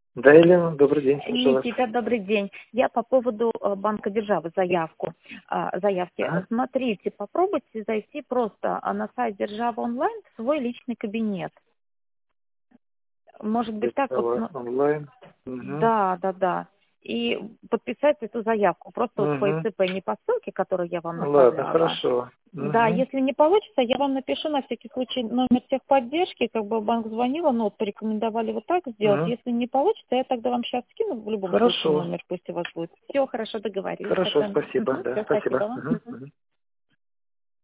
Да, Елена, добрый день, слушаю вас. Никита, добрый день. Я по поводу банка державы заявки. Ага. Смотрите, попробуйте зайти просто на сайт Державы онлайн в свой личный кабинет. Может быть так вот. Держава онлайн. Угу. Да. И подписать эту заявку. Просто вот по Угу. ИЦП, не по ссылке, которую я вам Ладно, направляла. хорошо. Да, Угу. если не получится, я вам напишу на всякий случай номер техподдержки, как бы банк звонила, но вот порекомендовали вот так сделать. Угу. Если не получится, я тогда вам сейчас скину в любом случае Хорошо. номер, пусть у вас будет. Все, хорошо, договорились. Хорошо, Тогда. спасибо. Да, Все, спасибо. спасибо вам. Угу. Угу.